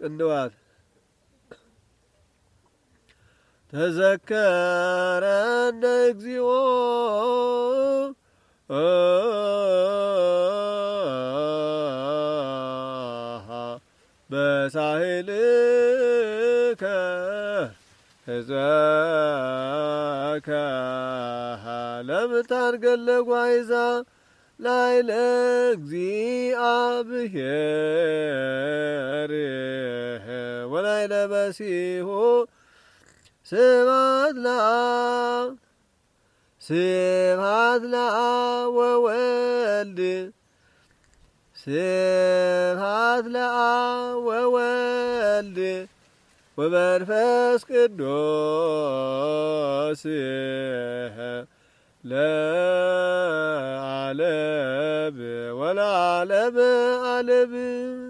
ቅንድዋት ተዘከረነ እግዚኦ በሳህልከ ህዘከ ለምታርገለ ጓይዛ ላይለ እግዚአብሔር ወላይለ መሲሁ ስብሐት ለአብ ወወልድ ስብሐት ለአብ ወወልድ ወመንፈስ ቅዱስ ለዓለም ወለዓለመ ዓለም